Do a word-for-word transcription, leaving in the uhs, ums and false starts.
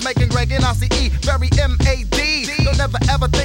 making Greg and I C E very M A D. Don't never ever think